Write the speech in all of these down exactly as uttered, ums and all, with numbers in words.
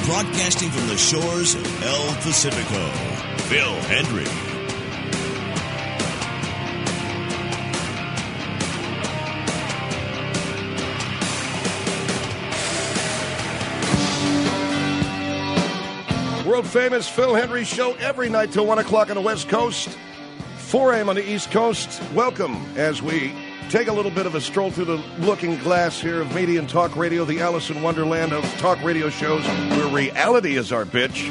Broadcasting from the shores of El Pacifico, Phil Hendry. World-famous Phil Hendry Show every night till one o'clock on the West Coast, four a.m. on the East Coast. Welcome as we take a little bit of a stroll through the looking glass here of media and talk radio, the Alice in Wonderland of talk radio shows where reality is our bitch.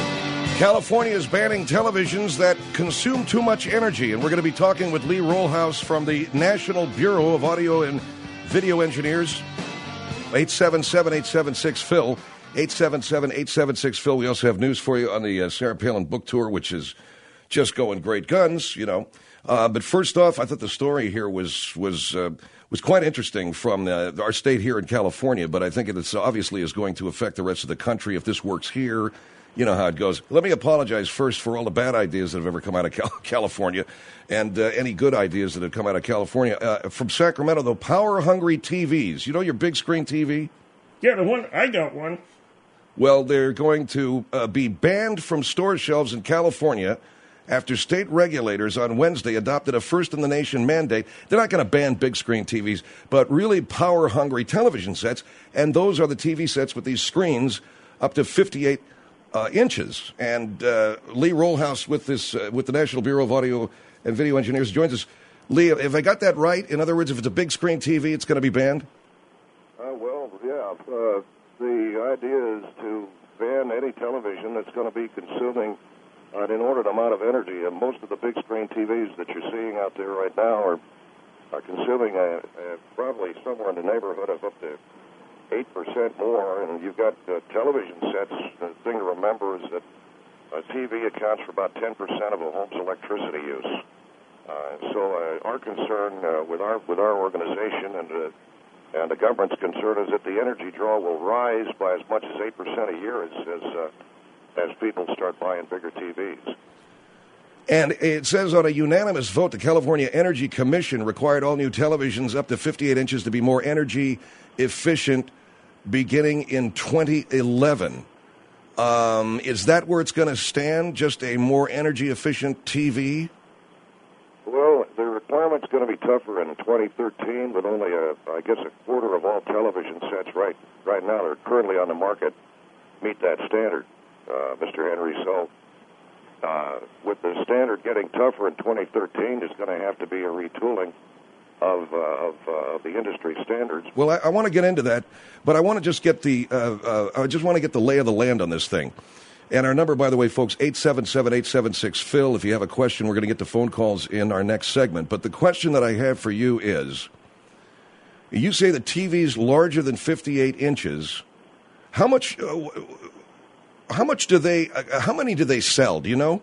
California is banning televisions that consume too much energy, and we're going to be talking with Lee Rollhouse from the National Bureau of Audio and Video Engineers. eight seven seven, eight seven six, Phil. eight seven seven, eight seven six, Phil. We also have news for you on the uh, Sarah Palin book tour, which is just going great guns, you know. Uh, but first off, I thought the story here was was uh, was quite interesting from uh, our state here in California, but I think it obviously is going to affect the rest of the country if this works here. You know how it goes. Let me apologize first for all the bad ideas that have ever come out of Cal- California and uh, any good ideas that have come out of California. Uh, from Sacramento, though, power-hungry T Vs. You know your big screen T V? Yeah, the one, I got one. Well, they're going to uh, be banned from store shelves in California after state regulators on Wednesday adopted a first-in-the-nation mandate. They're not going to ban big-screen T Vs, but really power-hungry television sets, and those are the T V sets with these screens up to fifty-eight uh, inches. And uh, Lee Rollhouse with this uh, with the National Bureau of Audio and Video Engineers joins us. Lee, have I got that right? In other words, if it's a big-screen T V, it's going to be banned? Uh, well, yeah. Uh, the idea is to ban any television that's going to be consuming an inordinate amount of energy. And most of the big-screen T Vs that you're seeing out there right now are, are consuming a, a, probably somewhere in the neighborhood of up to eight percent more. And you've got uh, television sets. The thing to remember is that a T V accounts for about ten percent of a home's electricity use. Uh, so uh, our concern uh, with our with our organization and uh, and the government's concern is that the energy draw will rise by as much as eight percent a year as as, uh, as people start buying bigger T Vs. And it says on a unanimous vote, the California Energy Commission required all new televisions up to fifty-eight inches to be more energy efficient beginning in twenty eleven. Um, is that where it's going to stand, just a more energy efficient T V? Well, the requirement's going to be tougher in twenty thirteen, with only, a, I guess, a quarter of all television sets right right now that are currently on the market meet that standard, uh, Mister Henry. So uh, with the standard getting tougher in twenty thirteen, there's going to have to be a retooling of, uh, of, uh, of the industry standards. Well, I, I want to get into that, but I want to just get the, uh, uh, I just want to get the lay of the land on this thing. And our number, by the way, folks, eight seven seven, eight seven six, Phil. If you have a question, we're going to get to phone calls in our next segment. But the question that I have for you is, you say the T Vs larger than fifty-eight inches. How much, uh, how much do they, uh, how many do they sell? Do you know?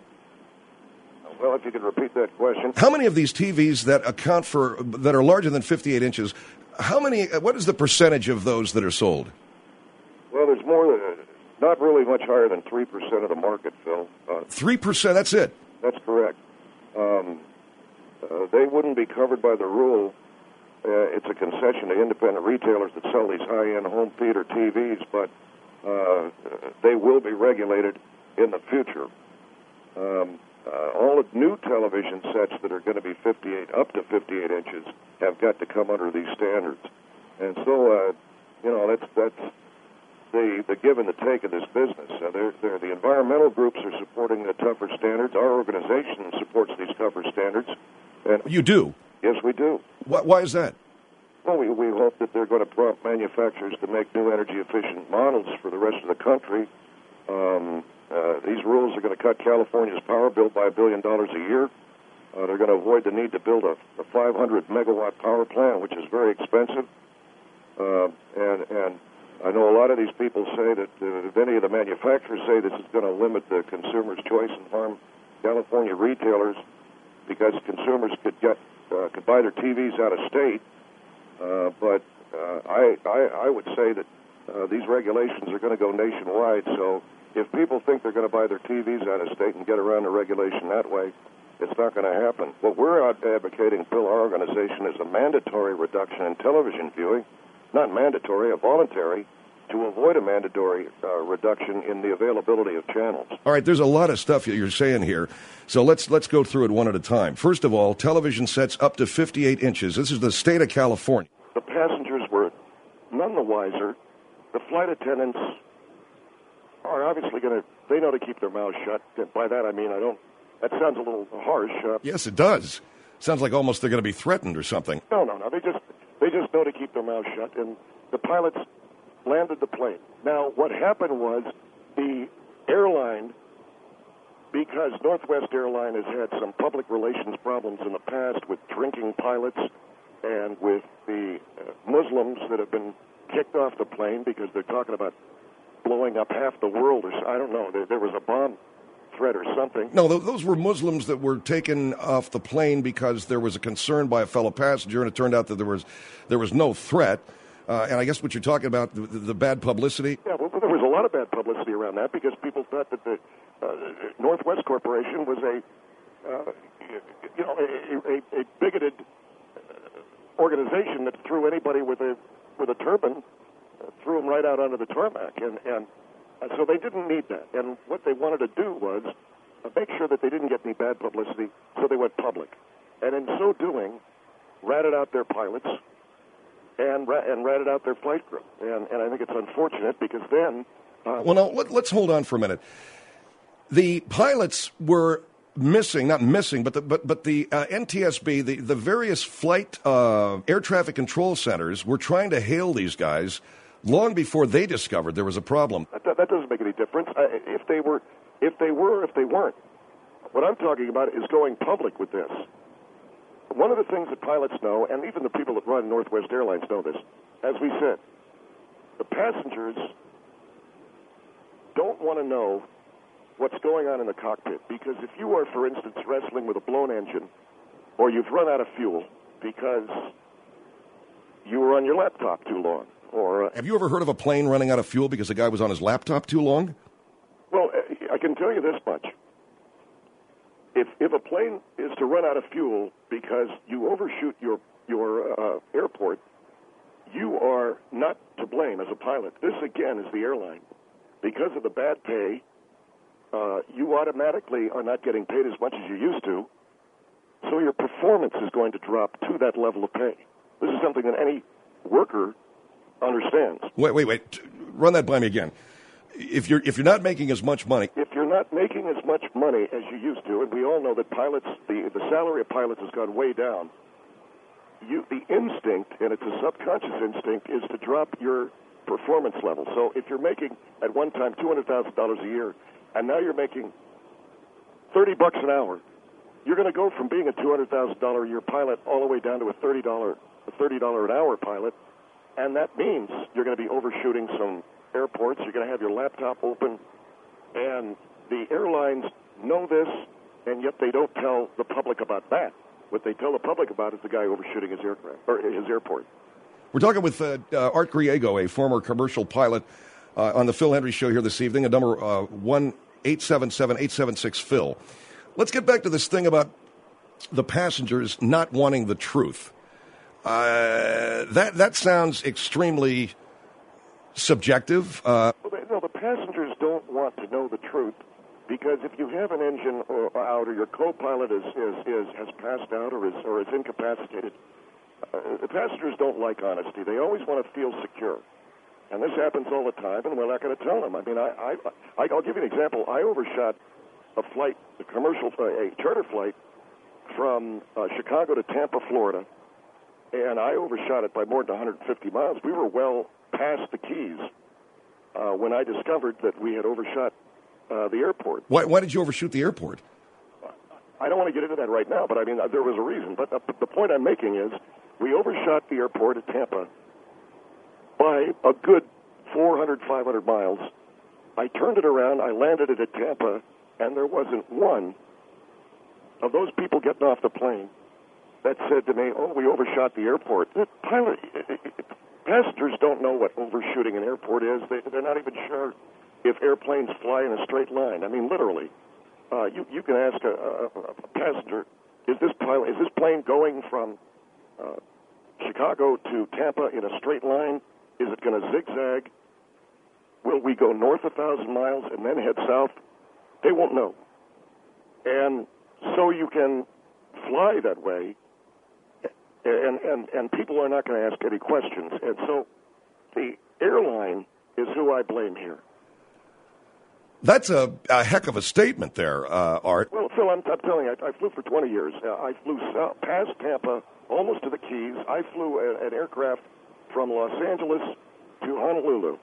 Well, if you could repeat that question. How many of these T Vs that account for, that are larger than fifty-eight inches, how many, what is the percentage of those that are sold? Well, there's more than... Not really much higher than three percent of the market, Phil. Uh, three percent, that's it? That's correct. Um, uh, they wouldn't be covered by the rule. Uh, it's a concession to independent retailers that sell these high-end home theater T Vs, but uh, they will be regulated in the future. Um, uh, all the new television sets that are going to be fifty-eight, up to fifty-eight inches, have got to come under these standards. And so, uh, you know, that's... that's The, the give and the take of this business. Uh, they're, they're, the environmental groups are supporting the tougher standards. Our organization supports these tougher standards. And you do? Yes, we do. Why, why is that? Well, we, we hope that they're going to prompt manufacturers to make new energy-efficient models for the rest of the country. Um, uh, these rules are going to cut California's power bill by a billion dollars a year. Uh, they're going to avoid the need to build a, a five hundred megawatt power plant, which is very expensive. Uh, and and I know a lot of these people say that uh, if any of the manufacturers say this is going to limit the consumer's choice and harm California retailers because consumers could get uh, could buy their T Vs out of state. Uh, but uh, I, I I would say that uh, these regulations are going to go nationwide. So if people think they're going to buy their T Vs out of state and get around the regulation that way, it's not going to happen. What we're advocating, Phil, our organization, is a mandatory reduction in television viewing. Not mandatory, a voluntary, to avoid a mandatory uh, reduction in the availability of channels. All right, there's a lot of stuff that you're saying here, so let's let's go through it one at a time. First of all, television sets up to fifty-eight inches. This is the state of California. The passengers were none the wiser. The flight attendants are obviously going to, they know to keep their mouths shut. And by that I mean, I don't, that sounds a little harsh. Uh, yes, it does. Sounds like almost they're going to be threatened or something. No, no, no. They just, they just know to keep their mouths shut. And the pilots landed the plane. Now, what happened was the airline, because Northwest Airline has had some public relations problems in the past with drinking pilots and with the uh, Muslims that have been kicked off the plane because they're talking about blowing up half the world, or I don't know. There, there was a bomb threat or something. No, th- those were Muslims that were taken off the plane because there was a concern by a fellow passenger, and it turned out that there was there was no threat. Uh, and I guess what you're talking about, the, the bad publicity? Yeah, well, there was a lot of bad publicity around that because people thought that the uh, Northwest Corporation was a, uh, you know, a, a, a bigoted organization that threw anybody with a with a turban, uh, threw them right out onto the tarmac, and and uh, so they didn't need that. And what they wanted to do was uh, make sure that they didn't get any bad publicity, so they went public, and in so doing, ratted out their pilots. And, ra- and ratted out their flight crew. And, and I think it's unfortunate because then... Uh, well, now, let, let's hold on for a minute. The pilots were missing, not missing, but the, but, but the uh, N T S B, the, the various flight uh, air traffic control centers were trying to hail these guys long before they discovered there was a problem. That, that doesn't make any difference. Uh, if they were, if they were, if they weren't. What I'm talking about is going public with this. One of the things that pilots know, and even the people that run Northwest Airlines know this, as we said, the passengers don't want to know what's going on in the cockpit. Because if you are, for instance, wrestling with a blown engine, or you've run out of fuel because you were on your laptop too long, or... Uh, Have you ever heard of a plane running out of fuel because the guy was on his laptop too long? Well, I can tell you this much. If if a plane is to run out of fuel because you overshoot your your uh, airport, you are not to blame as a pilot. This, again, is the airline. Because of the bad pay, uh, you automatically are not getting paid as much as you used to, so your performance is going to drop to that level of pay. This is something that any worker understands. Wait, wait, wait. Run that by me again. If you're if you're not making as much money... If you're not making as much money as you used to, and we all know that pilots, the, the salary of pilots has gone way down, you, the instinct, and it's a subconscious instinct, is to drop your performance level. So if you're making, at one time, two hundred thousand dollars a year, and now you're making thirty bucks an hour, you're going to go from being a two hundred thousand dollars a year pilot all the way down to a thirty dollars a thirty dollars an hour pilot, and that means you're going to be overshooting some airports, you're going to have your laptop open, and the airlines know this, and yet they don't tell the public about that. What they tell the public about is the guy overshooting his aircraft or his airport. We're talking with uh, uh, Art Griego, a former commercial pilot, uh, on the Phil Hendrie Show here this evening, at number uh, one eight seven seven, eight seven six, Phil. Let's get back to this thing about the passengers not wanting the truth. Uh, that that sounds extremely subjective. Uh, well, they, no, the passengers don't want to know the truth because if you have an engine or, or out or your co-pilot is, is, is has passed out or is or is incapacitated, uh, the passengers don't like honesty. They always want to feel secure, and this happens all the time. And we're not going to tell them. I mean, I, I, I I'll give you an example. I overshot a flight, a commercial, a charter flight from uh, Chicago to Tampa, Florida, and I overshot it by more than one hundred fifty miles. We were well past the Keys uh, when I discovered that we had overshot uh, the airport. Why, why did you overshoot the airport? I don't want to get into that right now, but I mean, there was a reason. But uh, the point I'm making is we overshot the airport at Tampa by a good four hundred, five hundred miles. I turned it around, I landed it at Tampa, and there wasn't one of those people getting off the plane that said to me, oh, we overshot the airport. The pilot, passengers don't know what overshooting an airport is. They, they're not even sure if airplanes fly in a straight line. I mean, literally. Uh, you, you can ask a, a, a passenger, is this pilot, is this plane going from uh, Chicago to Tampa in a straight line? Is it going to zigzag? Will we go north a thousand miles and then head south? They won't know. And so you can fly that way, and, and, and people are not going to ask any questions. And so the airline is who I blame here. That's a, a heck of a statement there, uh, Art. Well, Phil, I'm, I'm telling you, I, I flew for twenty years. Uh, I flew south, past Tampa, almost to the Keys. I flew a, an aircraft from Los Angeles to Honolulu.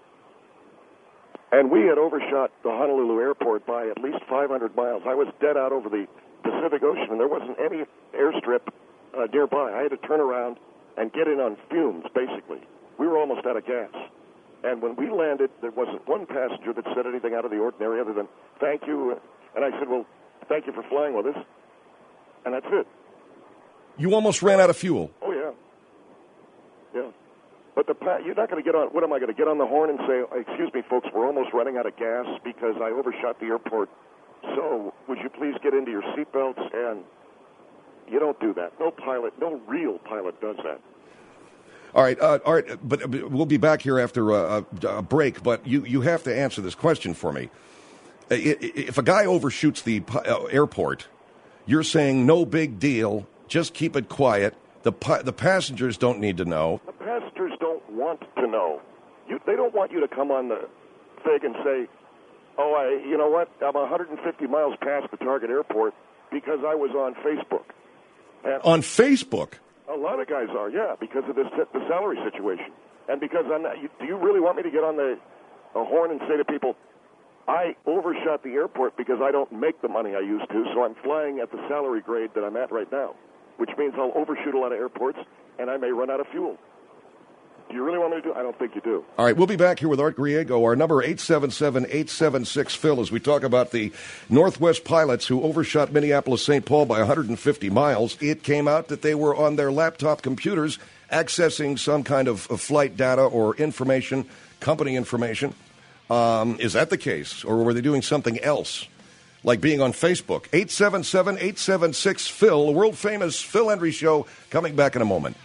And we had overshot the Honolulu airport by at least five hundred miles. I was dead out over the Pacific Ocean, and there wasn't any airstrip uh, nearby. I had to turn around and get in on fumes, basically. We were almost out of gas. And when we landed, there wasn't one passenger that said anything out of the ordinary other than, thank you. And I said, well, thank you for flying with us. And that's it. You almost ran out of fuel. Oh, yeah. Yeah. But the pa- you're not going to get on, what am I going to get on the horn and say, excuse me, folks, we're almost running out of gas because I overshot the airport. So would you please get into your seatbelts? And you don't do that. No pilot, no real pilot does that. All right, uh, Art, but, but we'll be back here after a, a break, but you, you have to answer this question for me. If a guy overshoots the airport, you're saying no big deal, just keep it quiet. The the passengers don't need to know. The passengers don't want to know. You, they don't want you to come on the thing and say, oh, I, you know what, I'm one hundred fifty miles past the target airport because I was on Facebook. And on Facebook? A lot of guys are, yeah, because of this the salary situation. And because I'm not, you, do you really want me to get on the, the horn and say to people, I overshot the airport because I don't make the money I used to, so I'm flying at the salary grade that I'm at right now, which means I'll overshoot a lot of airports, and I may run out of fuel. Do you really want me to do it? I don't think you do. All right, we'll be back here with Art Griego. Our number eight seven seven, eight seven six, Phil, as we talk about the Northwest pilots who overshot Minneapolis-Saint Paul by one hundred fifty miles. It came out that they were on their laptop computers accessing some kind of, of flight data or information, company information. Um, is that the case, or were they doing something else, like being on Facebook? eight seven seven, eight seven six, Phil, the world-famous Phil Hendrie Show, coming back in a moment.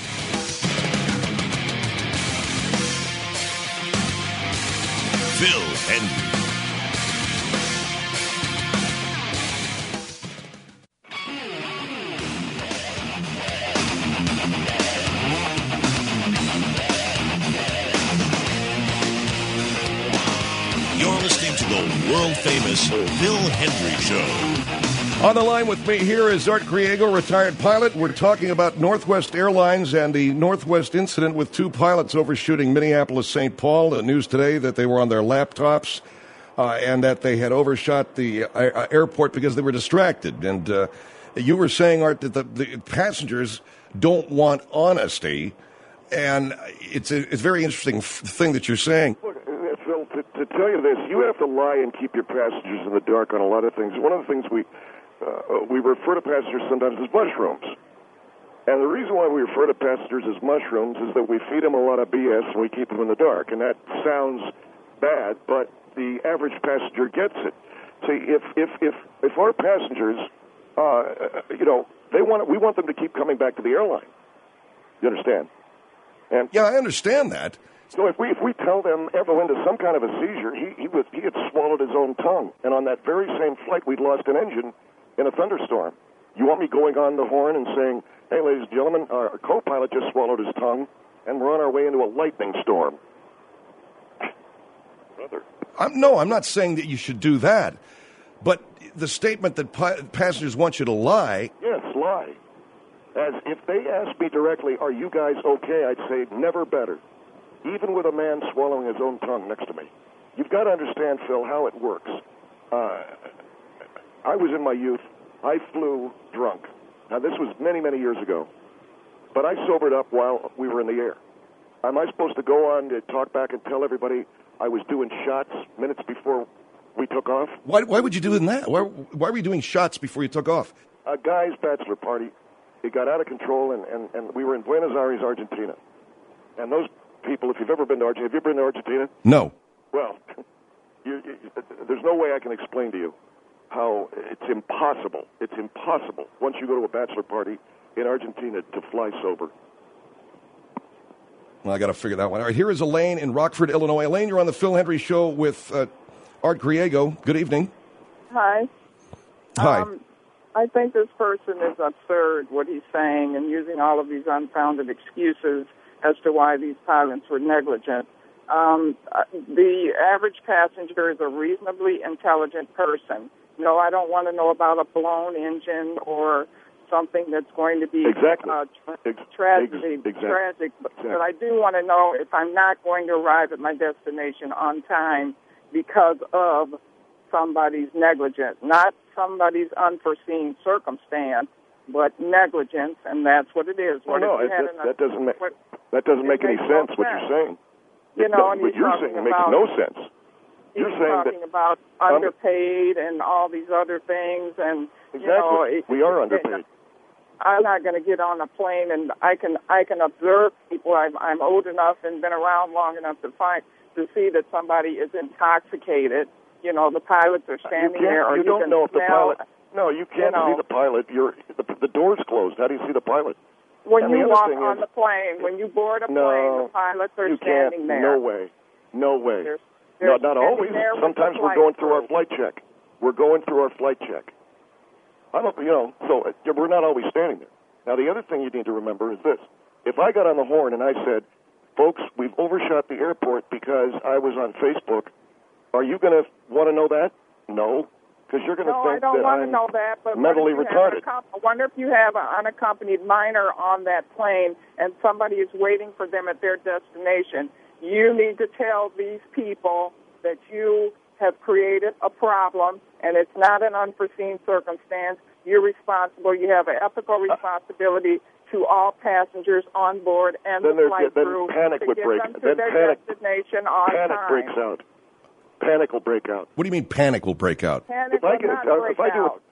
Phil Hendrie. You're listening to the world-famous Phil Hendrie Show. On the line with me here is Art Griego, retired pilot. We're talking about Northwest Airlines and the Northwest incident with two pilots overshooting Minneapolis-Saint Paul. The news today that they were on their laptops uh, and that they had overshot the uh, airport because they were distracted. And uh, you were saying, Art, that the, the passengers don't want honesty. And it's a, it's a very interesting f- thing that you're saying. Look, Phil, to, to tell you this, you have to lie and keep your passengers in the dark on a lot of things. One of the things we uh, we refer to passengers sometimes as mushrooms. And the reason why we refer to passengers as mushrooms is that we feed them a lot of B S and we keep them in the dark. And that sounds bad, but the average passenger gets it. See, if if if, if our passengers, uh, you know, they want we want them to keep coming back to the airline. You understand? And yeah, I understand that. So if we if we tell them ever went into some kind of a seizure, he he was he had swallowed his own tongue, and on that very same flight we'd lost an engine in a thunderstorm. You want me going on the horn and saying, "Hey, ladies and gentlemen, our co-pilot just swallowed his tongue, and we're on our way into a lightning storm." Brother, I'm, no, I'm not saying that you should do that, but the statement that pi- passengers want you to lie. Yes, lie. As if they asked me directly, "Are you guys okay?" I'd say, "Never better." Even with a man swallowing his own tongue next to me. You've got to understand, Phil, how it works. Uh, I was in my youth. I flew drunk. Now, this was many, many years ago. But I sobered up while we were in the air. Am I supposed to go on to talk back and tell everybody I was doing shots minutes before we took off? Why, why would you do that? Why, why were you doing shots before you took off? A guy's bachelor party. It got out of control, and, and, and we were in Buenos Aires, Argentina. And those people, if you've ever been to Argentina, have you ever been to Argentina? No. Well, you, you, there's no way I can explain to you how it's impossible. It's impossible once you go to a bachelor party in Argentina to fly sober. Well, I got to figure that one out. All right, here is Elaine in Rockford, Illinois. Elaine, you're on the Phil Hendry Show with uh, Art Griego. Good evening. Hi. Hi. Um, I think this person is absurd, what he's saying, and using all of these unfounded excuses as to why these pilots were negligent. Um, the average passenger is a reasonably intelligent person. No, I don't want to know about a blown engine or something that's going to be exactly. uh, tra- Ex- tragedy, ex- exactly. tragic. But, exactly. but I do want to know if I'm not going to arrive at my destination on time because of somebody's negligence, not somebody's unforeseen circumstance, but negligence, and that's what it is. Well, what no, if you it, had that, an, that doesn't make what, that doesn't make any makes no sense. What sense. you're saying, You it, know, and what you're you're talking saying makes about, no sense. You're He's saying talking that about um, underpaid and all these other things, and exactly, you know, it, we are it, underpaid. I'm not going to get on a plane, and I can I can observe people. I'm, I'm old enough and been around long enough to find to see that somebody is intoxicated. You know, the pilots are standing you there, or you, you don't can know if the smell. pilot. No, you can't you know, see the pilot. You're the, the door's closed. How do you see the pilot? When and you the other walk thing on is, the plane, when you board a no, plane, the pilots are you standing can't. there. No way. No way. They're, no, they're not standing always. there with Sometimes the we're flight going through our crew. flight check. We're going through our flight check. I don't, you know, so uh, we're not always standing there. Now, the other thing you need to remember is this. If I got on the horn and I said, folks, we've overshot the airport because I was on Facebook, are you going to want to know that? No, because you're going to No, think I don't that want I'm to know that. But mentally what if you have retarded. an accom- I wonder if you have an unaccompanied minor on that plane and somebody is waiting for them at their destination. You need to tell these people that you have created a problem and it's not an unforeseen circumstance. You're responsible. You have an ethical responsibility to all passengers on board and Then the there's- flight then crew panic to would get break. them to Then their panic- destination on Panic time. breaks out. Panic will break out. What do you mean panic will break out? Panic If I will get- not if break I do out.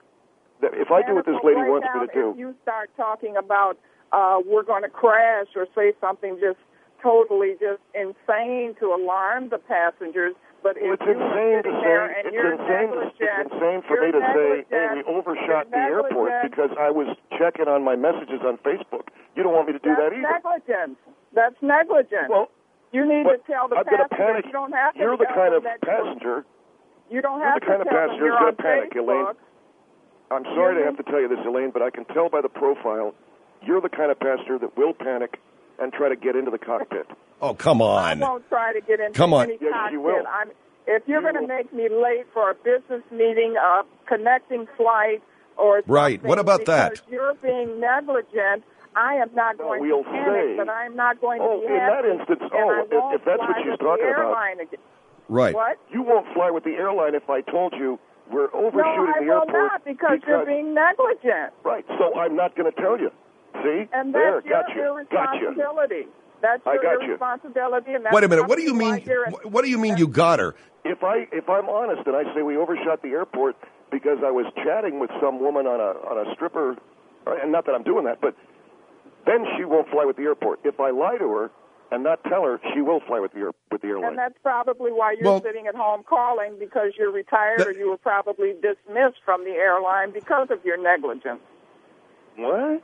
If I do what this Panic will lady break wants me out to do, if you start talking about uh, we're going to crash or say something just totally just insane to alarm the passengers. But well, if it's you insane are to sitting say. there and It's you're insane. negligent, It's insane for you're me to say, "Hey, we negligent, overshot the you're airport" negligent. because I was checking on my messages on Facebook. You don't want me to do That's that either. negligence. That's negligence. Well, you need but to tell the I'm going to passengers. panic. You don't have to You're the tell kind them of that you're- passenger. You don't You're have the kind to of tell passenger them you're who's on going to panic, Elaine. Facebook. I'm sorry to Mhm. have to tell you this, Elaine, but I can tell by the profile you're the kind of passenger that will panic and try to get into the cockpit. Oh, come I on. won't try to get into Come on. any Yes, cockpit. you will. I'm, if you're You going to will. make me late for a business meeting, a connecting flight, or Right. something What about that? because you're being negligent, I am not No, going we'll to panic, say- but I'm not going Oh, to be in that happy, instance, and oh, I if- won't if that's what fly she's with talking the about. airline again. Right. What? You won't fly with the airline if I told you we're No, overshooting I the will airport not because, you're being negligent. Right, so I'm not going to tell you. See? And there, that's your got you. Got you. irresponsibility. That's I your got you. irresponsibility. And that's Wait a minute. What do you probably mean? why you're in- wh- What do you mean you got her? If I if I'm honest and I say we overshot the airport because I was chatting with some woman on a on a stripper, and not that I'm doing that, but then she won't fly with the airport. If I lie to her and not tell her, she will fly with the air, with the airline. And that's probably why you're Well- sitting at home calling, because you're retired That- or you were probably dismissed from the airline because of your negligence. What?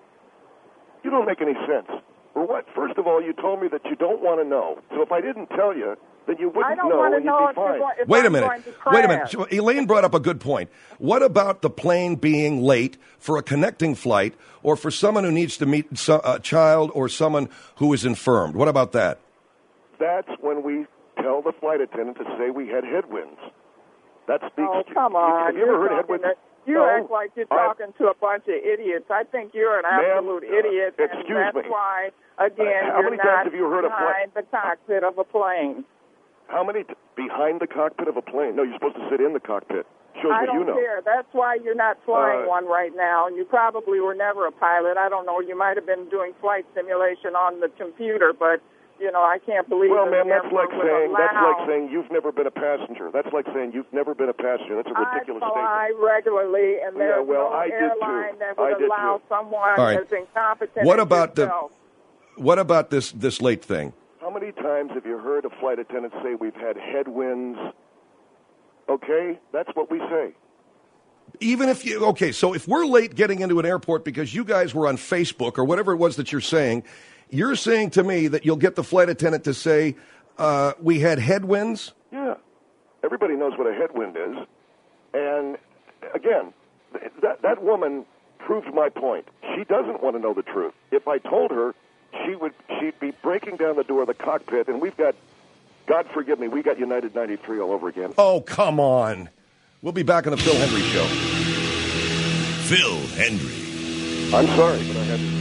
You don't make any sense. For what? First of all, you told me that you don't want to know. So if I didn't tell you, then you wouldn't I don't know want to and you'd know be if, you're fine. going, if Wait a I'm minute. going to Wait a minute. crash. So Elaine brought up a good point. What about the plane being late for a connecting flight or for someone who needs to meet so- a child or someone who is infirmed? What about that? That's when we tell the flight attendant to say we had headwinds. That's the Oh, excuse. come on. Have you ever You're heard of talking headwinds? to- You No, act like you're I- talking to a bunch of idiots. I think you're an Ma'am, absolute uh, idiot, and excuse that's me. why, again, Uh, how you're many times not have you heard of what- behind the cockpit of a plane. How many t- behind the cockpit of a plane? No, you're supposed to sit in the cockpit. Shows I what don't you know. care. That's why you're not flying Uh, one right now. You probably were never a pilot. I don't know. You might have been doing flight simulation on the computer, but, you know, I can't believe Well, that ma'am, the that's like airport would saying that's allow- like saying you've never been a passenger. That's like saying you've never been a passenger. That's a ridiculous I fly statement. regularly, and Yeah, there's well, no I did too. airline that I would did allow too. someone All right. as incompetent What as about the- yourself. What about this this late thing? How many times have you heard a flight attendant say we've had headwinds? Okay, that's what we say. Even if you, okay, so if we're late getting into an airport because you guys were on Facebook or whatever it was that you're saying, you're saying to me that you'll get the flight attendant to say, uh, we had headwinds? Yeah. Everybody knows what a headwind is. And, again, that, that woman proved my point. She doesn't want to know the truth. If I told her, she would, she'd be breaking down the door of the cockpit, and we've got, God forgive me, we got United ninety-three all over again. Oh, come on. We'll be back on the Phil Hendry Show. Phil Hendry. I'm sorry, but I had to.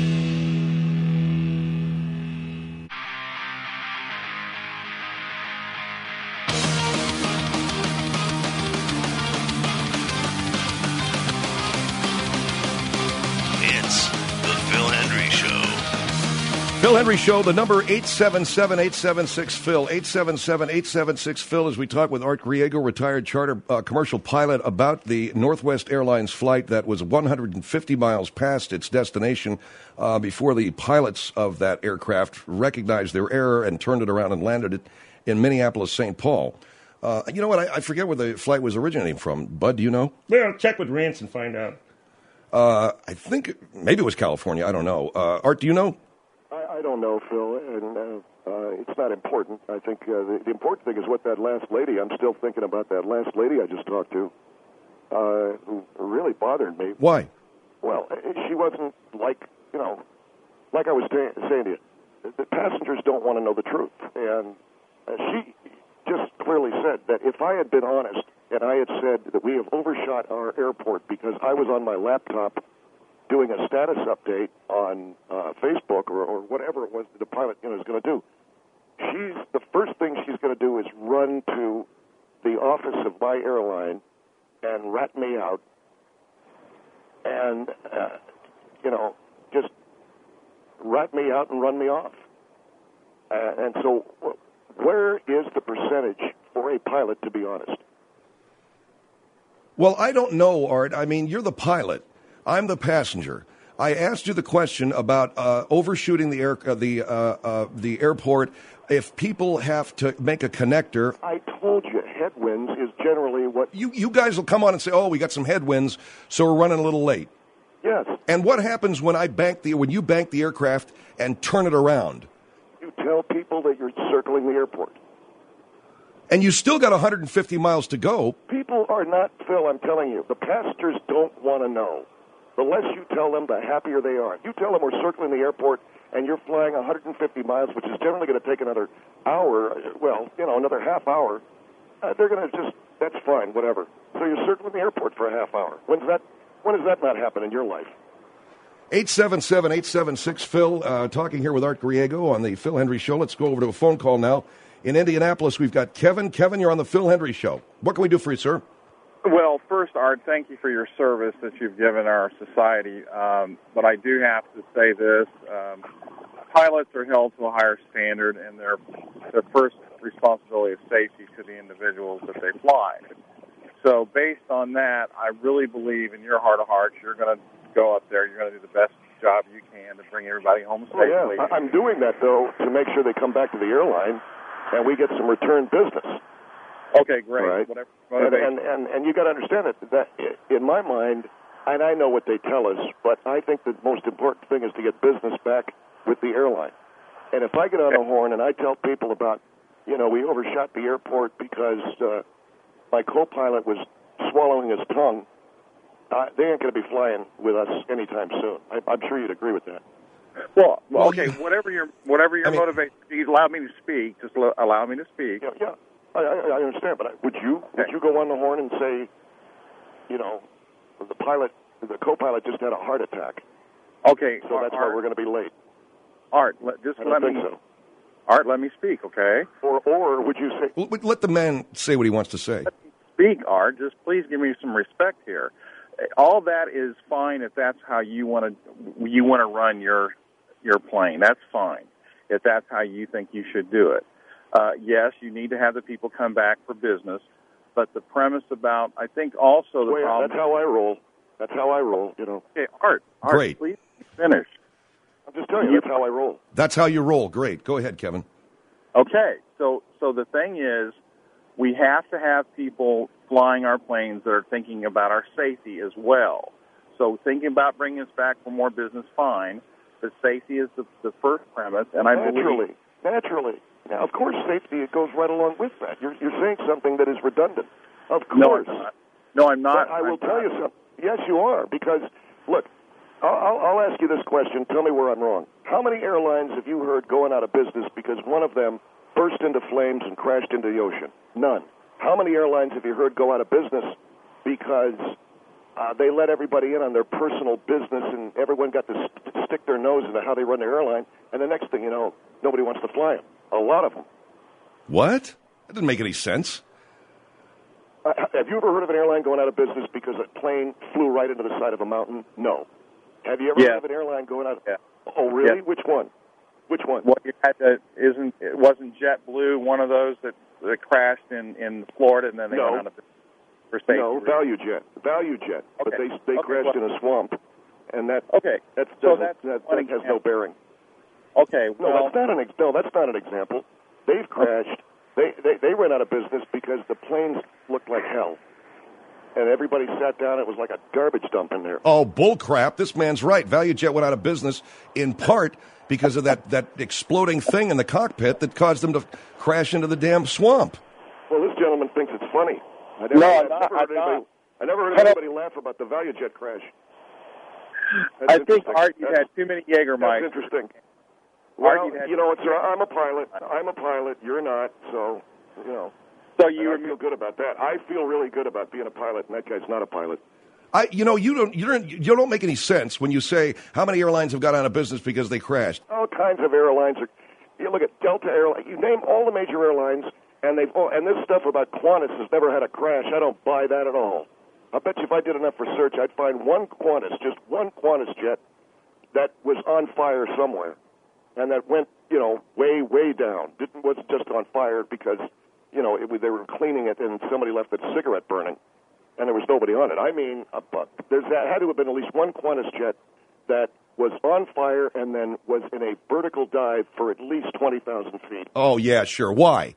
It's the Phil Hendry Show. Phil Hendry Show, the number eight seven seven, eight seven six, Phil, eight seven seven, eight seven six, Phil, as we talk with Art Griego, retired charter uh, commercial pilot, about the Northwest Airlines flight that was one hundred fifty miles past its destination uh, before the pilots of that aircraft recognized their error and turned it around and landed it in Minneapolis, Saint Paul. Uh, you know what? I, I forget where the flight was originating from. Bud, do you know? Well, check with Rance and find out. Uh, I think maybe it was California. I don't know. Uh, Art, do you know? I, I don't know, Phil, and uh, uh, it's not important. I think uh, the, the important thing is what that last lady, I'm still thinking about that last lady I just talked to, uh, who really bothered me. Why? Well, she wasn't like, you know, like I was ta- saying to you, the passengers don't want to know the truth. And uh, she just clearly said that if I had been honest and I had said that we have overshot our airport because I was on my laptop doing a status update on uh, Facebook or, or whatever it was that the pilot, you know, is going to do, she's the first thing she's going to do is run to the office of my airline and rat me out and, uh, you know, just rat me out and run me off. Uh, and so where is the percentage for a pilot to be honest? Well, I don't know, Art. I mean, you're the pilot. I'm the passenger. I asked you the question about uh, overshooting the air, uh, the uh, uh, the airport. If people have to make a connector, I told you, headwinds is generally what you you guys will come on and say, "Oh, we got some headwinds, so we're running a little late." Yes. And what happens when I bank the when you bank the aircraft and turn it around? You tell people that you're circling the airport. And you still got one hundred fifty miles to go. People are not, Phil, I'm telling you, the passengers don't want to know. The less you tell them, the happier they are. You tell them we're circling the airport and you're flying one hundred fifty miles, which is generally going to take another hour, well, you know, another half hour, uh, they're going to just, that's fine, whatever. So you're circling the airport for a half hour. When's that, when does that not happen in your life? eight seven seven, eight seven six, Phil, uh, talking here with Art Griego on the Phil Hendry Show. Let's go over to a phone call now. In Indianapolis, we've got Kevin. Kevin, you're on the Phil Hendry Show. What can we do for you, sir? Well, first, Art, thank you for your service that you've given our society. Um, but I do have to say this. Um, pilots are held to a higher standard, and their, their first responsibility is safety to the individuals that they fly. So based on that, I really believe in your heart of hearts, you're going to go up there, you're going to do the best job you can to bring everybody home safely. Oh, yeah. I'm doing that, though, to make sure they come back to the airline and we get some return business. Okay, great. Right. Whatever. And, and, and, and you got to understand it, that in my mind, and I know what they tell us, but I think the most important thing is to get business back with the airline. And if I get on a horn and I tell people about, you know, we overshot the airport because uh, my co-pilot was swallowing his tongue, uh, they ain't going to be flying with us anytime soon. I, I'm sure you'd agree with that. Well, well okay, whatever your whatever your I mean, motivation, please allow me to speak. Just lo- allow me to speak. Yeah, yeah. I, I, I understand, but I, would you would you go on the horn and say, you know, the pilot, the co-pilot just had a heart attack? Okay, so that's Art, why we're going to be late. Art, let, just I don't let think me. so. Art, let me speak, okay? Or or would you say? L- Let the man say what he wants to say. Let me speak, Art. Just please give me some respect here. All that is fine if that's how you want to you want to run your your plane. That's fine if that's how you think you should do it. Uh, yes, you need to have the people come back for business, but the premise about, I think also the Well, yeah, problem... that's how I roll. That's how I roll, you know. Okay, Art, Art, Great. please finish. I'm just telling you, that's how I roll. That's how you roll. Great. Go ahead, Kevin. Okay, so so the thing is, we have to have people flying our planes that are thinking about our safety as well. So thinking about bringing us back for more business, fine, but safety is the, the first premise. And I naturally, believe, naturally. Now, of course, safety, it goes right along with that. You're, you're saying something that is redundant. Of course. No, I'm not. No, I'm not. But I will I'm tell not. you something. Yes, you are, because, look, I'll, I'll ask you this question. Tell me where I'm wrong. How many airlines have you heard going out of business because one of them burst into flames and crashed into the ocean? None. How many airlines have you heard go out of business because uh, they let everybody in on their personal business and everyone got to st- stick their nose into how they run their airline, and the next thing you know, nobody wants to fly them? A lot of them. What? That didn't make any sense. Uh, have you ever heard of an airline going out of business because a plane flew right into the side of a mountain? No. Have you ever Yeah. heard of an airline going out? Yeah. Oh, really? Yeah. Which one? Which one? Well, you had to, isn't it wasn't JetBlue one of those that, that crashed in, in Florida and then they No. went out of business for safety No, reasons? Value Jet. Value Jet. But Okay. they they Okay, crashed well- in a swamp, and that Okay. that's So doesn't- that's that, one that has no example. bearing. Okay. No, Well, that's not an ex- no, that's not an example. They've crashed. They, they they went out of business because the planes looked like hell, and everybody sat down. It was like a garbage dump in there. Oh, bull crap. This man's right. ValueJet went out of business in part because of that, that exploding thing in the cockpit that caused them to crash into the damn swamp. Well, this gentleman thinks it's funny. I never, No, I've I'm not- never heard I'm not. anybody, I never heard I don't- anybody laugh about the Value Jet crash. That's I think, interesting. Art, you've That's- had too many Jaeger That's mics. interesting. Art, Well, you've had you know, it's, too many- I'm a pilot. I'm a pilot. You're not, so, you know. So And you I feel good about that. I feel really good about being a pilot, and that guy's not a pilot. I, you know, you don't, you don't, you don't make any sense when you say how many airlines have got out of business because they crashed. All kinds of airlines are. You look at Delta Airlines. You name all the major airlines, and they've. Oh, and this stuff about Qantas has never had a crash. I don't buy that at all. I bet you if I did enough research, I'd find one Qantas, just one Qantas jet, that was on fire somewhere, and that went, you know, way, way down. Didn't wasn't just on fire because, you know, it was, they were cleaning it and somebody left a cigarette burning, and there was nobody on it. I mean, uh, but there's that had to have been at least one Qantas jet that was on fire and then was in a vertical dive for at least twenty thousand feet. Oh, yeah, sure. Why?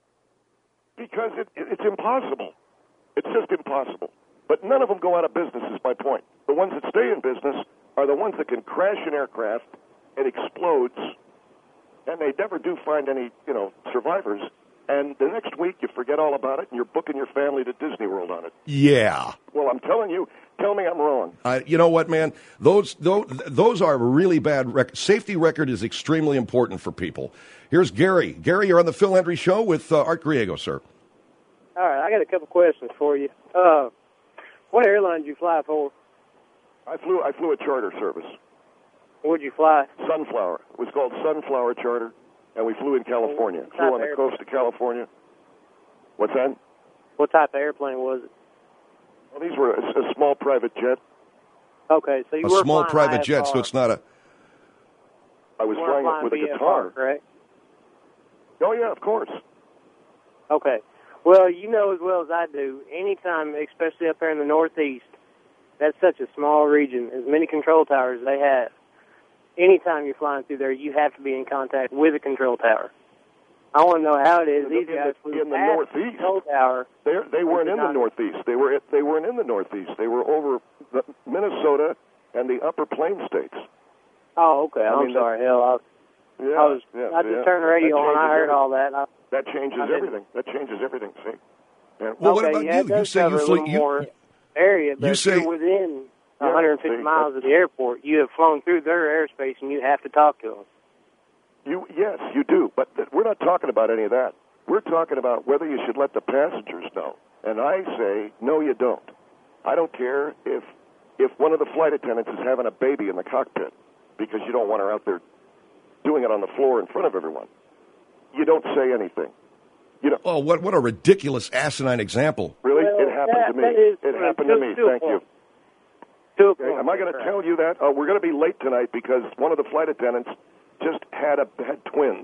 Because it, it, it's impossible. It's just impossible. But none of them go out of business is my point. The ones that stay in business are the ones that can crash an aircraft, it explodes, and they never do find any, you know, survivors. And the next week you forget all about it, and you're booking your family to Disney World on it. Yeah. Well, I'm telling you, tell me I'm wrong. Uh, you know what, man? Those those, those are really bad. Rec- safety record is extremely important for people. Here's Gary. Gary, you're on the Phil Hendry Show with uh, Art Griego, sir. All right, I got a couple questions for you. Uh, what airline did you fly for? I flew I flew a charter service, Where'd you fly? Sunflower. It was called Sunflower Charter, and we flew in California. What Flew type on the of coast of California. What's that? What type of airplane was it? Well, these were a, a small private jet. Okay, so you A were small flying private I F R. jet, so it's not a. I was You flying weren't it with a V F R, guitar. correct? Oh, yeah, of course. Okay. Well, you know as well as I do, anytime, especially up there in the Northeast, that's such a small region, as many control towers they have. Anytime you're flying through there, you have to be in contact with a control tower. I want to know how it is. In These the- in guys the- flew in the past Northeast. control tower. They they weren't in the not- Northeast. They were they weren't in the Northeast. They were over the Minnesota and the Upper Plain states. Oh, okay. I I'm mean, that- sorry. Hell, I, Yeah, I was. yeah, I just yeah. turned the radio That on. I changes heard everything. all that. I, That changes I didn't- everything. That changes everything. See. Yeah. Well, what okay, about yeah, you? it You does say you cover a flew. little You, more area, but you if say- you're within Yeah, one hundred fifty see, miles of the airport, you have flown through their airspace, and you have to talk to them. You yes, you do. But th- we're not talking about any of that. We're talking about whether you should let the passengers know. And I say no, you don't. I don't care if if one of the flight attendants is having a baby in the cockpit because you don't want her out there doing it on the floor in front of everyone. You don't say anything. You know, oh, what what a ridiculous, asinine example. really, Well, it happened that- to me. that is It true. happened To- to me. to a Thank you. point. To a Okay, point, am I going to right. tell you that? Oh, we're going to be late tonight because one of the flight attendants just had a had twins.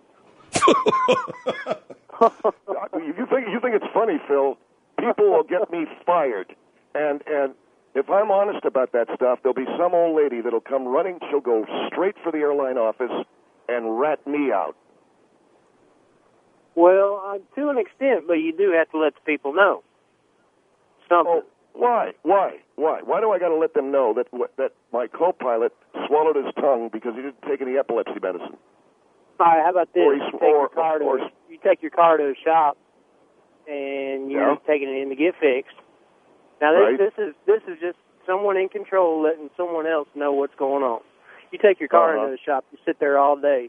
you think you think it's funny, Phil? People will get me fired, and and if I'm honest about that stuff, there'll be some old lady that'll come running. She'll go straight for the airline office and rat me out. Well, uh, to an extent, but you do have to let the people know something. Oh, why? Why? Why? Why do I got to let them know that that my co-pilot swallowed his tongue because he didn't take any epilepsy medicine? All right, how about this? Or You he's- take, or- your car to, or- you take your car to a shop, and you're Yeah. taking it in to get fixed. Now, this, Right. this is this is just someone in control letting someone else know what's going on. You take your car Uh-huh. into the shop, you sit there all day,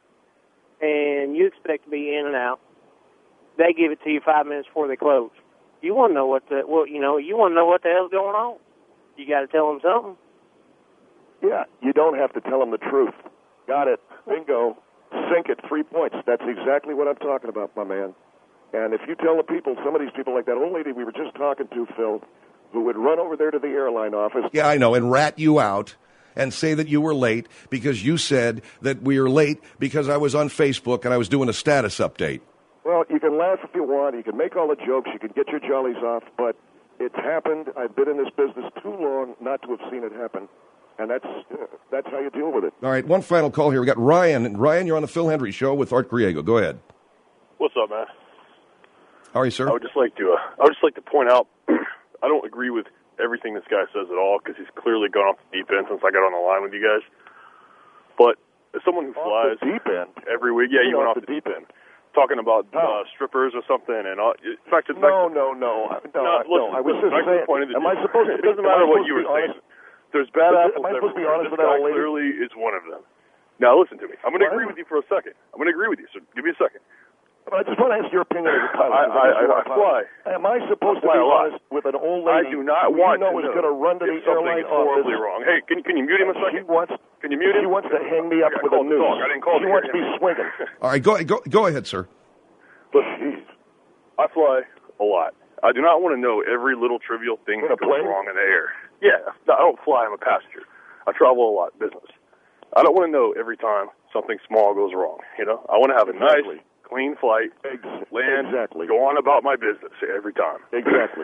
and you expect to be in and out. They give it to you five minutes before they close. You want to know what the well, you know, you want to know what the hell's going on. You got to tell them something. Yeah, you don't have to tell them the truth. Got it. Bingo. Sink it. Three points. That's exactly what I'm talking about, my man. And if you tell the people, some of these people, like that old lady we were just talking to, Phil, who would run over there to the airline office. Yeah, I know, and rat you out and say that you were late because you said that we were late because I was on Facebook and I was doing a status update. Well, you can laugh if you want. You can make all the jokes. You can get your jollies off. But it's happened. I've been in this business too long not to have seen it happen. And that's uh, that's how you deal with it. All right, one final call here. We got Ryan. And Ryan, you're on the Phil Hendry Show with Art Griego. Go ahead. What's up, man? How are you, sir? I would just like to. Uh, I would just like to point out. I don't agree with everything this guy says at all because he's clearly gone off the deep end since I got on the line with you guys. But as someone who flies Off the deep end every week, yeah, you went off the deep end, talking about uh, strippers or something, and all. In fact, it's No, no, no, I- no, no, I- no. listen, I was listen, just back to the saying. point of the Am I deal. supposed to? It doesn't am I matter what supposed you to were be saying. honest? There's bad Am I apples supposed to be everywhere. honest This with that guy old lady? clearly is one of them. Now listen to me. I'm going to What? agree with you for a second. I'm going to agree with you. So give me a second. But I just want to ask your opinion as a pilot. I, because I, guess you I, are I a fly. pilot. Am I supposed I to fly be a lot. honest with an old I lady do not who want you know to is know going to run to if the something airline is horribly office? wrong. Hey, can, can you mute him a She second? wants. Can you mute him? She wants to hang me up I with a called the noose. dog. I didn't call She the wants me airline. swinging. All right, go, go, go ahead, sir. Listen, I fly a lot. I do not want to know every little trivial thing In that a goes plane? wrong in the air. Yeah, I don't fly. I'm a passenger. I travel a lot, business. I don't want to know every time something small goes wrong. You know, I want to have a Exactly. nice, clean flight, Ex- land, exactly. go on about my business every time. Exactly.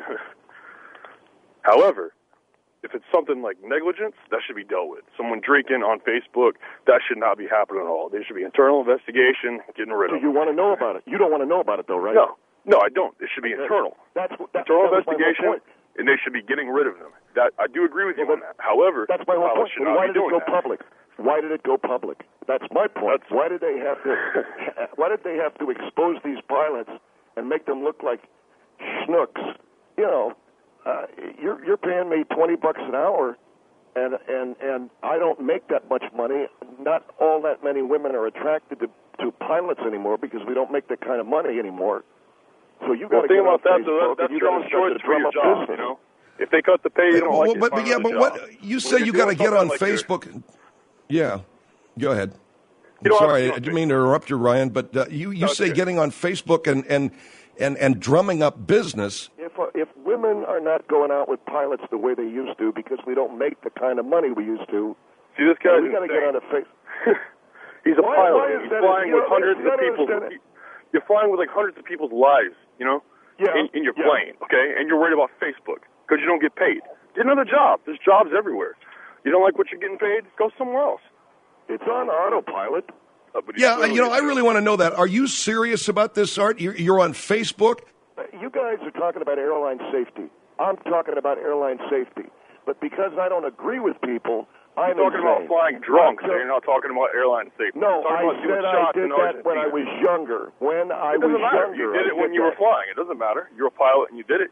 However, if it's something like negligence, that should be dealt with. Someone drinking on Facebook, that should not be happening at all. There should be internal investigation, getting rid So of you it. want to know about it? You don't want to know about it, though, right? No, no, I don't. It should be internal. That's that's Internal that was my whole investigation, point. and they should be getting rid of them. That I do agree with you Well, on that. However, That's my whole pilots point. should Well, not why be did it doing go that. public? Why did it go public? That's my point. That's- Why did they have to? Why did they have to expose these pilots and make them look like schnooks? You know, uh, you're you're paying me twenty bucks an hour, and and and I don't make that much money. Not all that many women are attracted to to pilots anymore because we don't make that kind of money anymore. So you got Well, to think get on about that. Facebook So that, and that's you your gotta own start choice to for your drum up job. business. You know, if they cut the pay, you don't Well, like it. but, find but yeah, another but what job. you When say you're you got to doing get on something like this- Facebook. Yeah, go ahead. You don't have Sorry, to be I on didn't mean to interrupt you, Ryan, but uh, you, you No, say okay. getting on Facebook and, and, and, and drumming up business. If uh, if women are not going out with pilots the way they used to because we don't make the kind of money we used to, See, this guy. we got to get on the face. He's a Why- pilot. why is He's that- flying you with know, hundreds you of gotta people. understand it. You're flying with like hundreds of people's lives. You know, Yeah, in, in your yeah. plane. Okay, and you're worried about Facebook because you don't get paid. Get another job. There's jobs everywhere. You don't like what you're getting paid? Go somewhere else. It's on autopilot. Uh, but he's Yeah, clearly you know, I a- really want to know that. Are you serious about this, Art? You're, you're on Facebook? Uh, You guys are talking about airline safety. I'm talking about airline safety. But because I don't agree with people, I'm You're talking about insane. flying drunk, I'm so you're not talking about airline safety. No, You're talking I about doing said I shots did in that when I Argentina. was younger. When I It doesn't was matter. younger, You did I it when did you were that. flying. It doesn't matter. You're a pilot and you did it.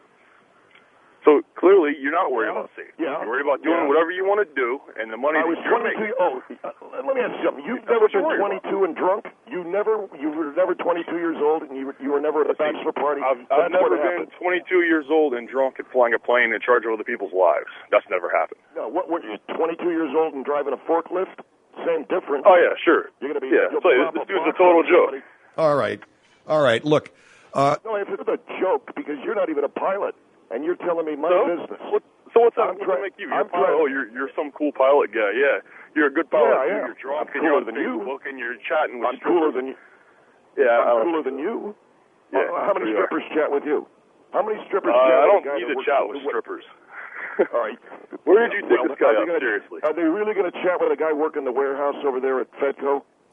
So clearly, you're not worried Yeah, about safety. yeah, You're worried about doing yeah. whatever you want to do, and the money I that was you're twenty-two. making. Oh, uh, let me ask you something. You've That's never what you're been worried about. twenty-two and drunk. You never. You were never twenty-two years old, and you were, you were never at a See, bachelor party. I've, That's I've never what been happened. twenty-two years old and drunk and flying a plane in charge of other people's lives. That's never happened. No, what were you? twenty-two years old and driving a forklift? Same difference. Oh yeah, sure. You're gonna be. Yeah, you'll so this, drop this a dude's a box total on joke. somebody. All right. All right. Look, uh, No, if it's a joke because you're not even a pilot, and you're telling me my So, business. what, so what's that I'm what try- does that make you? You're I'm a pilot. trying- Oh, you're you're some cool pilot guy. Yeah, you're a good pilot. Yeah, I am. You're drunk I'm and you're cooler on than you. Facebook and you're chatting with I'm cooler strippers. than you. Yeah, I'm I- cooler than you. Yeah, Uh, how many you are. strippers chat with you? How many strippers Uh, chat I with don't a guy need that to works chat for- with what- strippers. All right. Where did you take Well, this guy are they up? gonna- Seriously. Are they really going to chat with a guy working the warehouse over there at Fedco?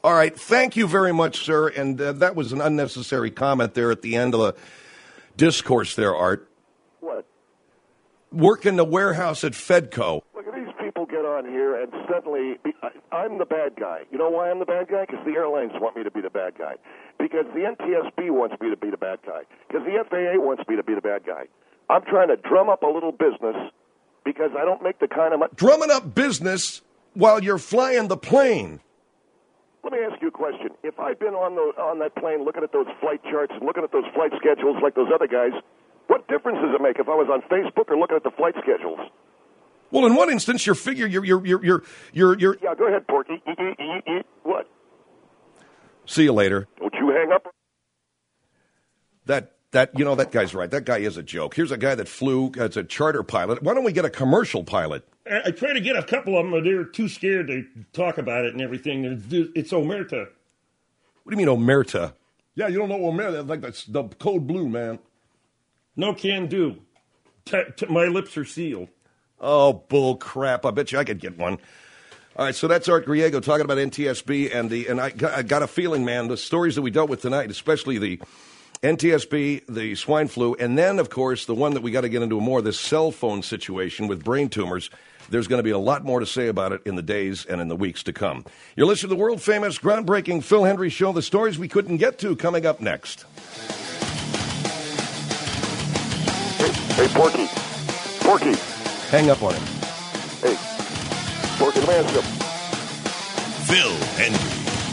All right. Thank you very much, sir. And uh, that was an unnecessary comment there at the end of the discourse there, Art. What? Work in the warehouse at Fedco. Look at these people get on here and suddenly, be, I, I'm the bad guy. You know why I'm the bad guy? Because the airlines want me to be the bad guy. Because the N T S B wants me to be the bad guy. Because the F A A wants me to be the bad guy. I'm trying to drum up a little business because I don't make the kind of money. Drumming up business while you're flying the plane. Let me ask you a question. If I'd been on the on that plane looking at those flight charts and looking at those flight schedules like those other guys, what difference does it make if I was on Facebook or looking at the flight schedules? Well, in one instance, you're figure you're you're you're you're you're, you're yeah. Go ahead, Porky. What? See you later. Don't you hang up. That that you know that guy's right. That guy is a joke. Here's a guy that flew as a charter pilot. Why don't we get a commercial pilot? I, I tried to get a couple of them, but they were too scared to talk about it and everything. It's, it's omerta. What do you mean omerta? Yeah, you don't know omerta? Like that's the code blue, man. No can do. T- t- my lips are sealed. Oh, bull crap. I bet you I could get one. All right, so that's Art Griego talking about N T S B, and the and I got, I got a feeling, man, the stories that we dealt with tonight, especially the N T S B, the swine flu, and then, of course, the one that we got to get into more, this cell phone situation with brain tumors. There's going to be a lot more to say about it in the days and in the weeks to come. You're listening to the world-famous, groundbreaking Phil Hendry Show, the stories we couldn't get to, coming up next. Hey, Porky. Porky. Hang up on him. Hey, Porky, let me ask you. Phil Hendry.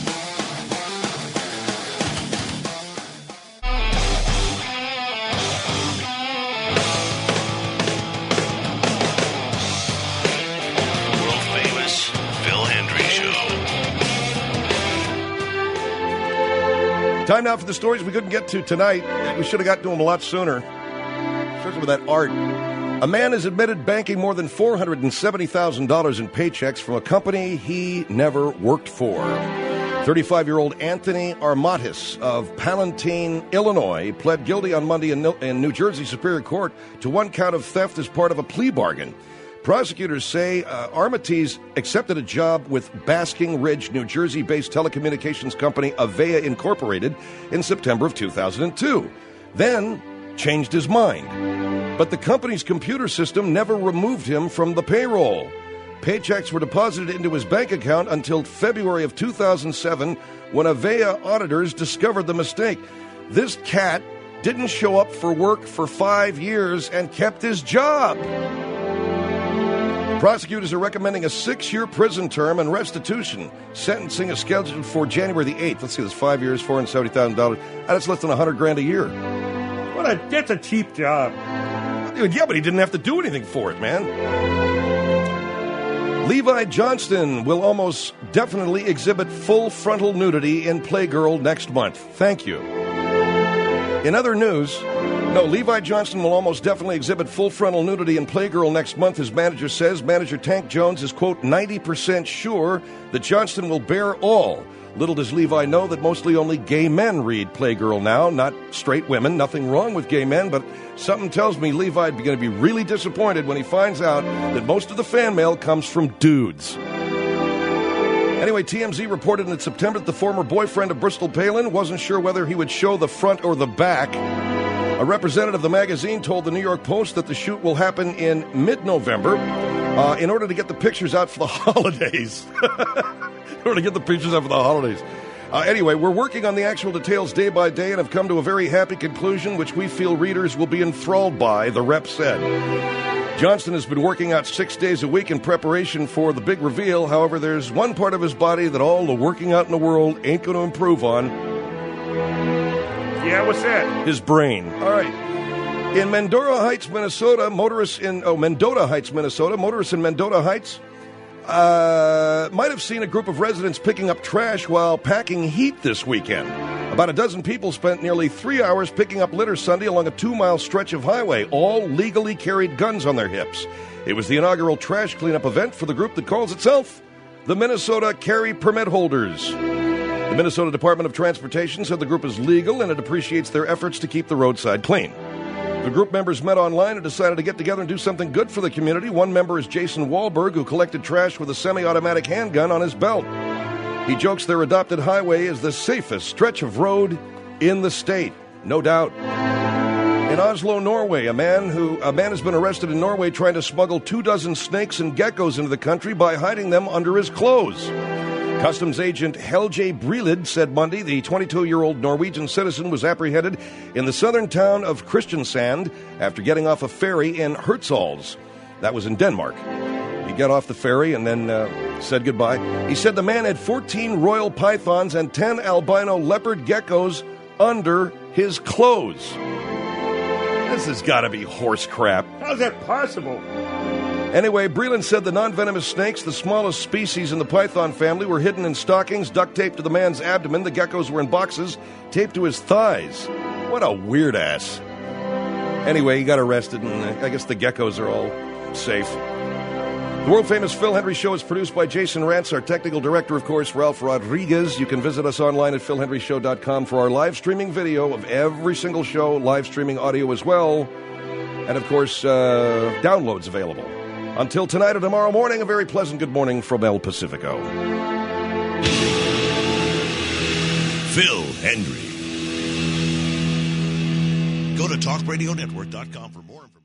World famous Phil Hendry Show. Time now for the stories we couldn't get to tonight. We should have got to them a lot sooner. Especially with that Art. A man has admitted banking more than four hundred seventy thousand dollars in paychecks from a company he never worked for. thirty-five-year-old Anthony Armatis of Palatine, Illinois, pled guilty on Monday in, in New Jersey Superior Court to one count of theft as part of a plea bargain. Prosecutors say uh, Armatis accepted a job with Basking Ridge, New Jersey-based telecommunications company Avaya Incorporated in September of two thousand two. Then changed his mind. But the company's computer system never removed him from the payroll. Paychecks were deposited into his bank account until February of two thousand seven, when Avaya auditors discovered the mistake. This cat didn't show up for work for five years and kept his job. Prosecutors are recommending a six-year prison term and restitution. Sentencing is scheduled for January the eighth. Let's see, that's five years, four hundred seventy thousand dollars. That's less than one hundred grand a year. What a, that's a cheap job. Yeah, but he didn't have to do anything for it, man. Levi Johnston will almost definitely exhibit full frontal nudity in Playgirl next month. Thank you. In other news, no, Levi Johnston will almost definitely exhibit full frontal nudity in Playgirl next month, his manager says. Manager Tank Jones is, quote, ninety percent sure that Johnston will bear all. Little does Levi know that mostly only gay men read Playgirl now, not straight women. Nothing wrong with gay men, but something tells me Levi's going to be really disappointed when he finds out that most of the fan mail comes from dudes. Anyway, T M Z reported in September that the former boyfriend of Bristol Palin wasn't sure whether he would show the front or the back. A representative of the magazine told the New York Post that the shoot will happen in mid-November uh, in order to get the pictures out for the holidays. In order to get the pictures out for the holidays. Uh, anyway, we're working on the actual details day by day and have come to a very happy conclusion, which we feel readers will be enthralled by, the rep said. Johnston has been working out six days a week in preparation for the big reveal. However, there's one part of his body that all the working out in the world ain't going to improve on. Yeah, what's that? His brain. All right. In Mendota Heights, Minnesota, motorists in, oh, Mendota Heights, Minnesota, motorists in Mendota Heights Uh, might have seen a group of residents picking up trash while packing heat this weekend. About a dozen people spent nearly three hours picking up litter Sunday along a two-mile stretch of highway. All legally carried guns on their hips. It was the inaugural trash cleanup event for the group that calls itself the Minnesota Carry Permit Holders. The Minnesota Department of Transportation said the group is legal and it appreciates their efforts to keep the roadside clean. The group members met online and decided to get together and do something good for the community. One member is Jason Wahlberg, who collected trash with a semi-automatic handgun on his belt. He jokes their adopted highway is the safest stretch of road in the state. No doubt. In Oslo, Norway, a man who a man has been arrested in Norway trying to smuggle two dozen snakes and geckos into the country by hiding them under his clothes. Customs agent Helge Brilid said Monday the twenty-two-year-old Norwegian citizen was apprehended in the southern town of Kristiansand after getting off a ferry in Hirtshals. That was in Denmark. He got off the ferry and then uh, said goodbye. He said the man had fourteen royal pythons and ten albino leopard geckos under his clothes. This has got to be horse crap. How's that possible? Anyway, Breland said the non-venomous snakes, the smallest species in the python family, were hidden in stockings, duct taped to the man's abdomen. The geckos were in boxes, taped to his thighs. What a weird ass. Anyway, he got arrested, and I guess the geckos are all safe. The world-famous Phil Hendry Show is produced by Jason Rantz. Our technical director, of course, Ralph Rodriguez. You can visit us online at phil hendry show dot com for our live streaming video of every single show, live streaming audio as well, and, of course, uh, downloads available. Until tonight or tomorrow morning, a very pleasant good morning from El Pacifico. Phil Hendry. Go to talk radio network dot com for more information.